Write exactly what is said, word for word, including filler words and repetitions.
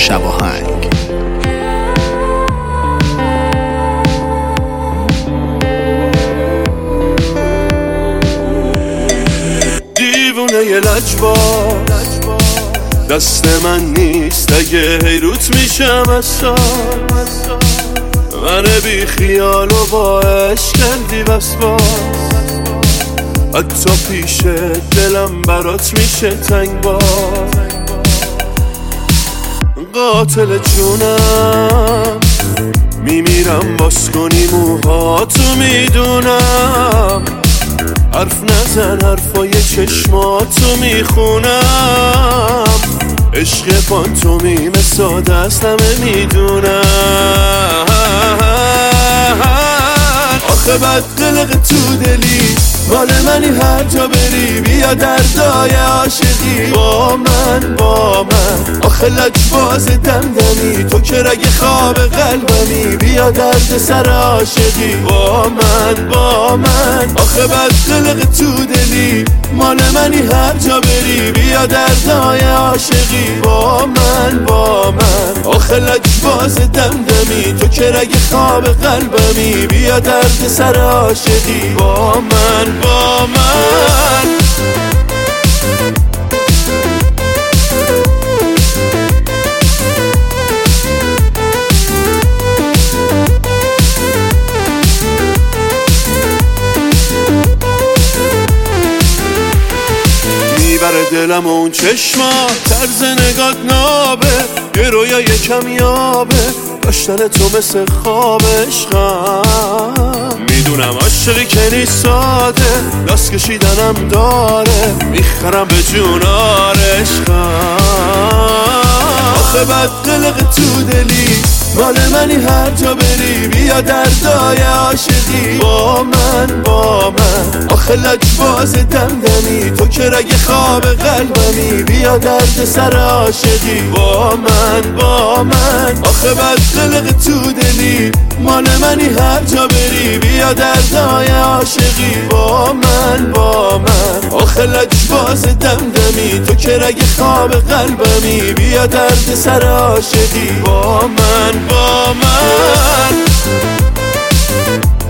شباهنگ. دیوونه ی لجباز دست من نیست اگه حیروت میشم از سال من بی خیال و با عشق کردی وسواس حتی پیش دلم برات میشه تنگ باز قاتل جونم میمیرم باز کنی موهاتو میدونم حرف نزن حرفای چشماتو میخونم عشق پانتومیم ساده است همه میدونم آخه بد قلق تو دلی مال منی هر جا بری بیا دردای عاشقی با من با من آخه لجباز دمدمی تو که رگ خواب قلبمی بیا درد سر عاشقی با من با من آخه بد قلق تو دلی مال منی هر جا بری بیا دردای عاشقی با من با من آخه لجباز دمدمی تو که رگ خواب قلبمی بیا درد سر عاشقی با من با من میبره دلم و اون چشما طرز نگات نابه یه رویا یه کمیابه داشتن تو مثل خواب عشقم میدونم عاشقی که نیست ساده لاس کشیدنم داره میخرم به جونار عشقم آخه بد قلق تو دلی مال منی هر جا بری بیا دردای عاشقی با من با من آخه لجباز دمدمی تو که رگ خواب قلبمی بیا درد سر عاشقی با من با من آخه بد قلق تو دلی مال منی هر جا بری بیا دردای عاشقی با من با من آخه لجباز دمدمی تو که رگ خواب قلبمی بیا درد سر عاشقی با من با من